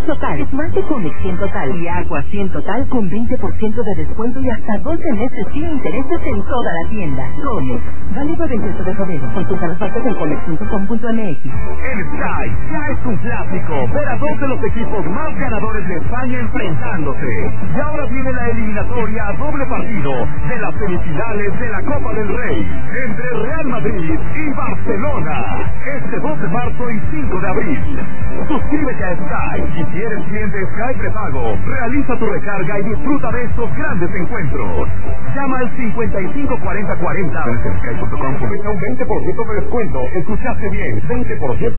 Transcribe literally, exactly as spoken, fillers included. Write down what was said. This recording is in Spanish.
Total, Esmalte Comex cien Total y Agua cien Total con veinte por ciento de descuento y hasta doce meses sin intereses en toda la tienda. Comex, válido veintiocho de febrero. Consulta las bases en comex punto com punto m x. El Sky ya es un clásico. Ver a dos de los equipos más ganadores de España enfrentándose. Y ahora viene la eliminatoria a doble partido de las semifinales de la Copa del Rey entre Real Madrid y Barcelona. Este dos de marzo y cinco de abril. Suscríbete a Sky y si eres cliente Sky prepago, realiza tu recarga y disfruta de estos grandes encuentros. Llama al cincuenta y cinco cuarenta cuarenta. En sky punto com comienza un veinte por ciento de descuento. Escuchaste bien, veinte por ciento.